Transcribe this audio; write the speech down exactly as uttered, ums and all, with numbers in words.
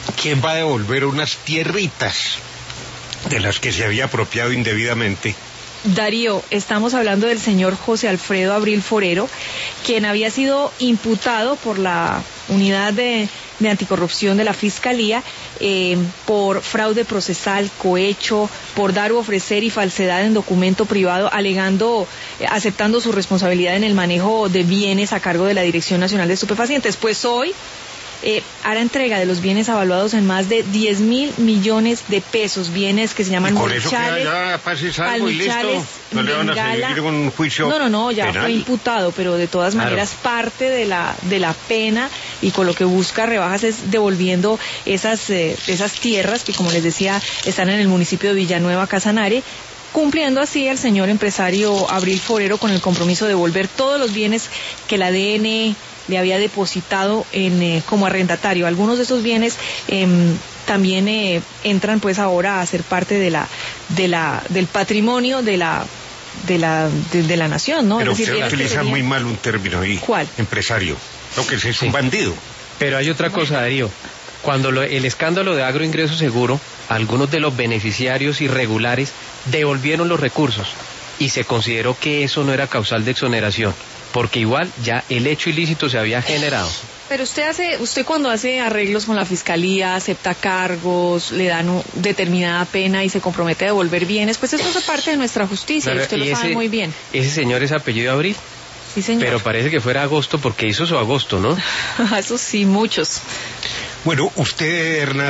¿quién va a devolver unas tierritas de las que se había apropiado indebidamente? Darío, estamos hablando del señor José Alfredo Abril Forero, quien había sido imputado por la unidad de, de anticorrupción de la Fiscalía eh, por fraude procesal, cohecho, por dar u ofrecer y falsedad en documento privado, alegando, eh, aceptando su responsabilidad en el manejo de bienes a cargo de la Dirección Nacional de Estupefacientes. Pues hoy Eh, hará entrega de los bienes avaluados en más de diez mil millones de pesos, bienes que se llaman Morichales, Almichales, no le van a seguir un juicio no, no, no, ya penal. Fue imputado, pero de todas Claro. maneras parte de la de la pena, y con lo que busca rebajas es devolviendo esas eh, esas tierras que, como les decía, están en el municipio de Villanueva, Casanare, cumpliendo así el señor empresario Abril Forero con el compromiso de devolver todos los bienes que la D N le había depositado en eh, como arrendatario. Algunos de esos bienes eh, también eh, entran pues ahora a ser parte de la de la del patrimonio de la de la de, de la nación, ¿no? Pero es decir, usted bienes que utiliza serían... muy mal un término ahí. ¿Cuál? Empresario. Lo que es, es Sí. un bandido. Pero hay otra cosa, Darío. Cuando lo- el escándalo de Agroingreso Seguro, algunos de los beneficiarios irregulares devolvieron los recursos y se consideró que eso no era causal de exoneración, porque igual ya el hecho ilícito se había generado. Pero usted hace, usted cuando hace arreglos con la fiscalía, acepta cargos, le dan u- determinada pena y se compromete a devolver bienes, pues eso es parte de nuestra justicia, Claro, y usted y lo sabe ese- muy bien. Ese señor es apellido Abril, Sí, señor. pero parece que fuera agosto porque hizo su agosto, ¿no? Eso sí, muchos. Bueno, usted, Hernán.